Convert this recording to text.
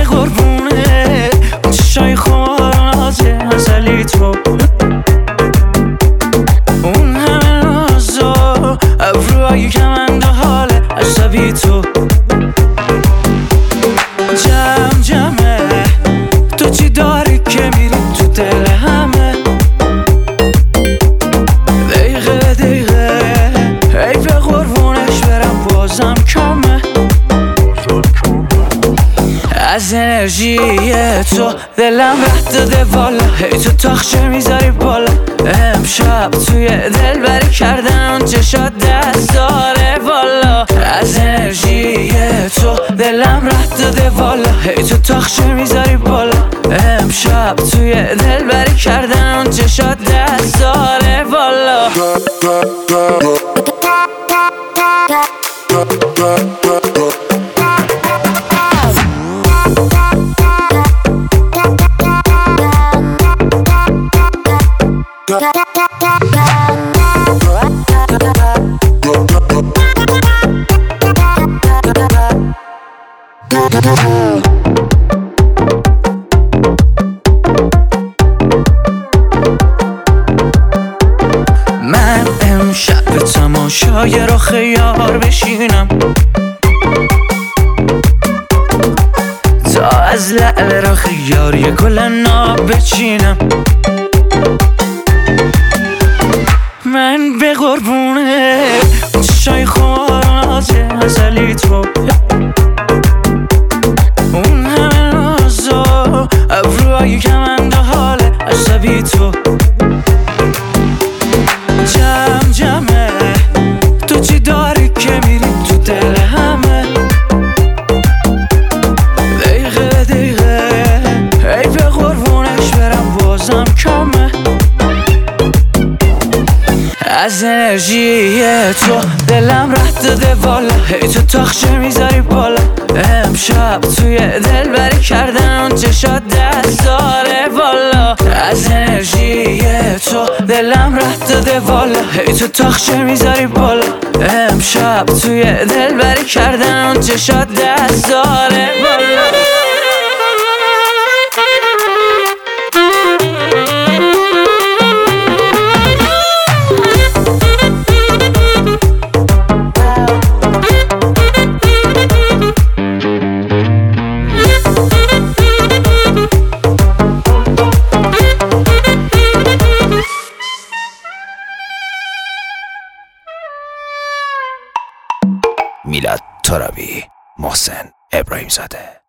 قربونه اون چشای خوارنازه ازلی تو، اون همه نازا ابروهای کمند و حال عصبی تو. جمع جمعه تو چی داری که میری تو دل همه، دقیقه دقیقه حیف قربونش برم بازم کمه. از انرژی تو دلم رد داده والا، هی تو تاخچه میذاری بالا. امشب توی دل بری کردن اون چشات دست داره والا. از انرژی تو دلم رد داده والا، هی تو تاخچه میذاری بالا. امشب توی دل بری کردن اون چشات دست داره والا. من امشب به تماشای رخ یار بشینم، تا از لعل رخ یار یه گل ناب بچینم. من به قربونه اون چشای خوارنازه ازلی تو، اون همه نازا ابروهای کمند و حال عصبی تو. جمع جمعه تو چی داری که میری تو دل همه، دقیقه دقیقه حیف قربونش برم بازم کمه. از انرژی تو دلم رد داده والا، هی تو تاخچه میذاری بالا. امشب توی دل بری کردن اون چشات دست داره والا. از انرژی تو دلم رد داده والا، هی تو تاخچه میذاری بالا. امشب توی دل بری کردن اون چشات دست داره والا. میلاد ترابی، محسن ابراهیم زاده.